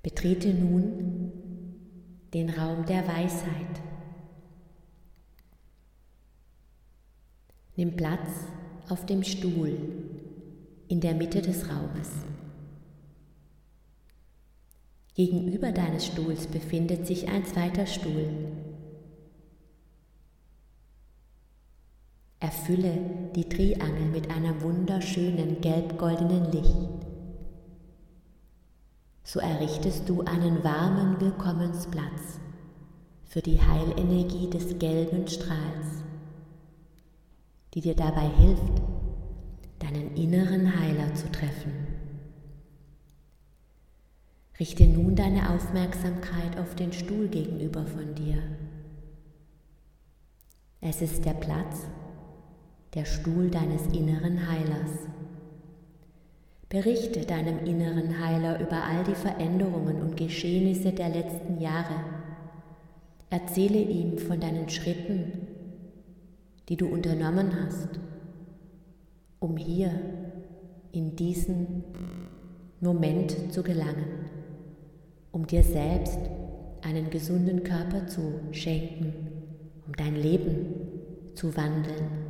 Betrete nun den Raum der Weisheit. Nimm Platz auf dem Stuhl in der Mitte des Raumes. Gegenüber deines Stuhls befindet sich ein zweiter Stuhl. Erfülle die Triangel mit einem wunderschönen gelb-goldenen Licht. So errichtest du einen warmen Willkommensplatz für die Heilenergie des gelben Strahls, die dir dabei hilft, deinen inneren Heiler zu treffen. Richte nun deine Aufmerksamkeit auf den Stuhl gegenüber von dir. Es ist der Platz, der Stuhl deines inneren Heilers. Berichte deinem inneren Heiler über all die Veränderungen und Geschehnisse der letzten Jahre. Erzähle ihm von deinen Schritten, die du unternommen hast, um hier in diesen Moment zu gelangen, um dir selbst einen gesunden Körper zu schenken, um dein Leben zu wandeln.